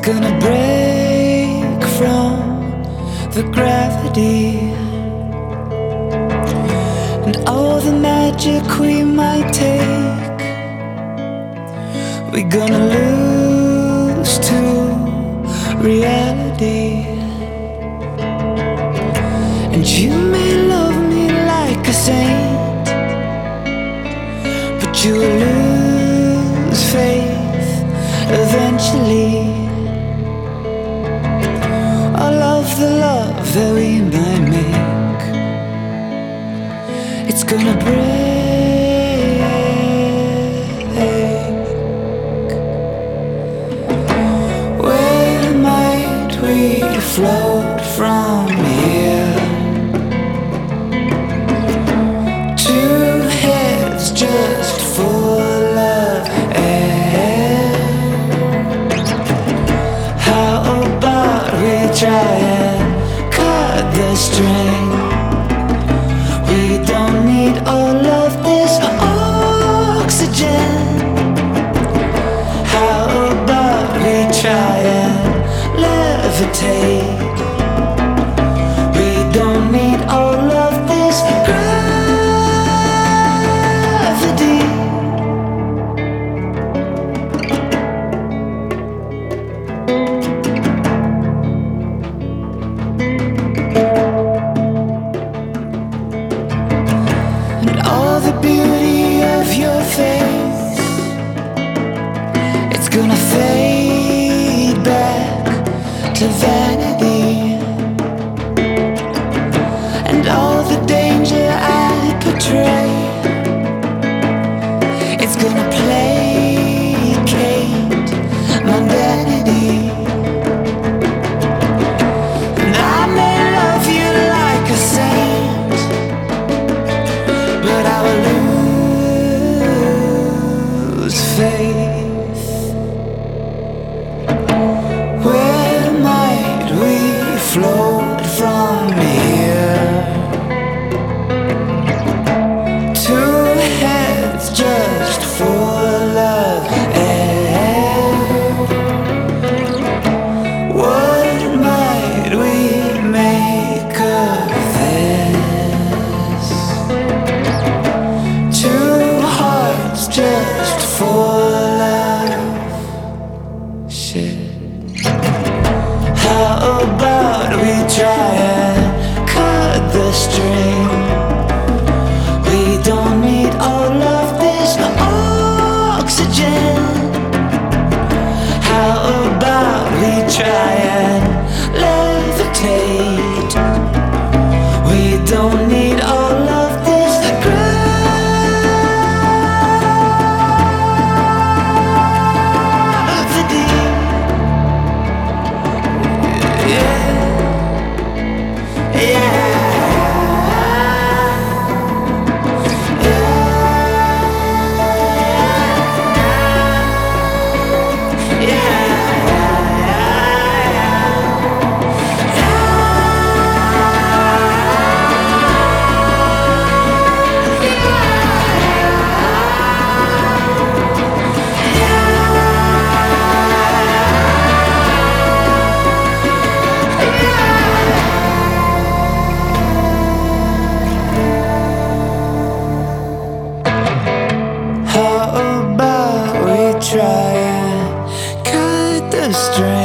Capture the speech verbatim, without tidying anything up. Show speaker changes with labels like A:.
A: gonna break from the gravity, and all the magic we might take, we're gonna lose to reality. And you may love me like a saint, but you will lose faith eventually. All of the love that we might make, it's gonna break. Where might we float from here? Two heads just full of air. How about we try and cut the string? We don't need all of this oxygen. How about we try and levitate? We don't need all of this gravity. And all the beauty of your face, it's gonna fade back to vanity. And all the danger I portray, it's gonna placate mundanity. And I may love you like a saint, but I will lose faith. Where might we float from here? Two heads just full of air. What might we make of this? Two hearts just full of shit. How about we try and cut the string? We don't need all of this oxygen. How about we try and levitate? We don't need all of this gravity. Yeah, yeah. How about we try and cut the string?